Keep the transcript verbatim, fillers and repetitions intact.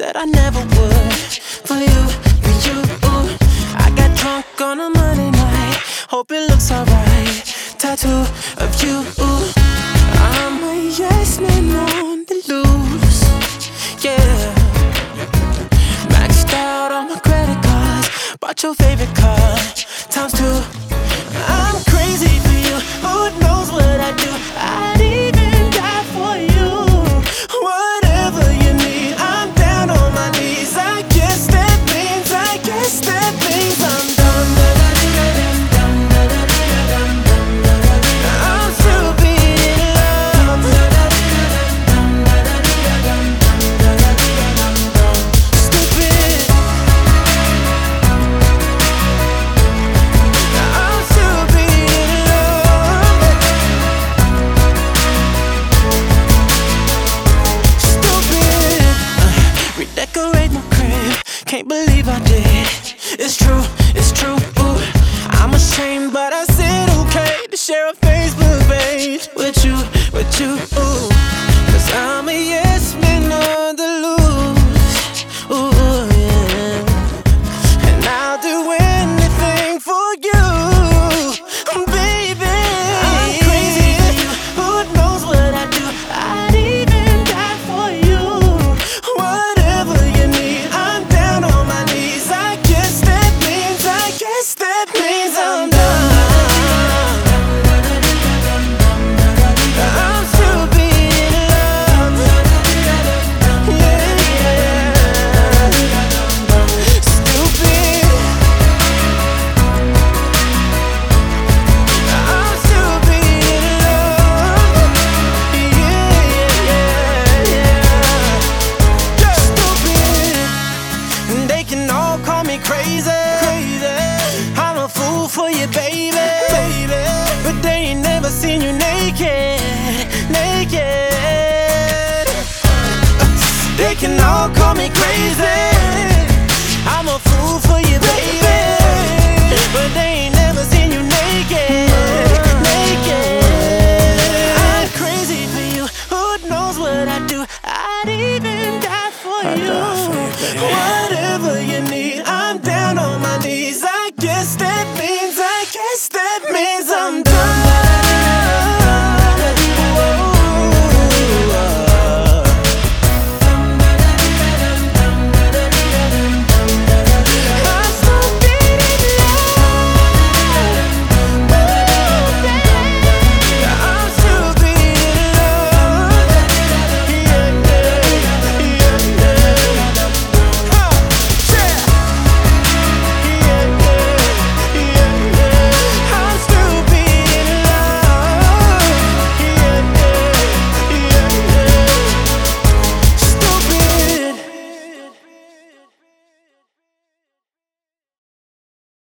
Said I never would. For you, for you, ooh. I got drunk on a Monday night. Hope it looks alright. Tattoo of you, ooh. I'm a yes man on the loose. Yeah. Maxed out on my credit cards. Bought your favorite car. Times two. I'm crazy for you. Who knows what I do? I'd even die for you. Whatever you need, I'm down on my knees. I guess that means, I guess that means I'm done. I'm still being loved. Stupid. I'm still being loved. Stupid. Uh, redecorate my crib. Can't believe I did. It's true, it's true. Ooh. I'm ashamed, but I said okay to share a Facebook page with you, with you. Ooh. Cause I'm a yes man on the loose. Ooh, yeah. And I'll do anything for you, baby. I'm crazy for you. Who knows what I do? I'd even die for you. Whatever you need, I'm down on my knees. I guess that means, I guess that means I'm done. I'm still being loved. Yeah, yeah. Stupid. I'm still being loved. Yeah, yeah, yeah. Stupid. They can all call me crazy. I'm a fool for you, baby. But they ain't never seen you naked, naked. They can all call me crazy. I'm a fool for you, baby. But they ain't